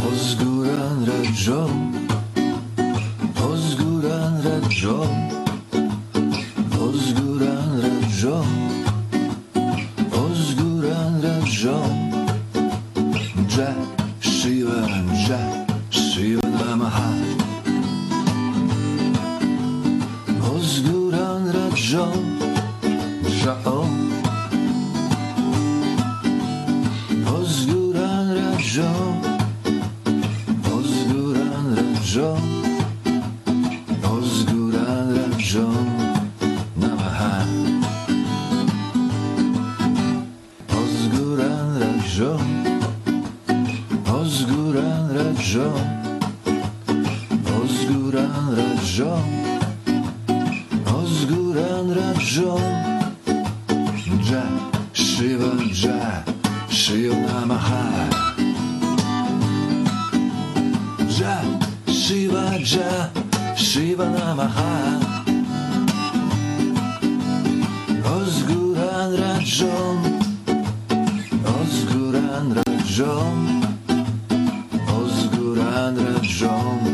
Özgüren Recep, Özgüren Recep, Özgüren Recep, Özgüren Recep. Jai Shiva, Jai Shiva Namaha. Özgüren Recep, Jai Özgüren Recep, Özgüren Recep, Özgüren Recep Namaha. Özgüren Recep, Özgüren Recep, Özgüren Recep, Özgüren Recep. Jai Shiva, Jai Shiva Namaha. Jai Shiva, Jai Shiva Namaha. Özgüren Recep, Özgüren Recep, Özgüren Recep.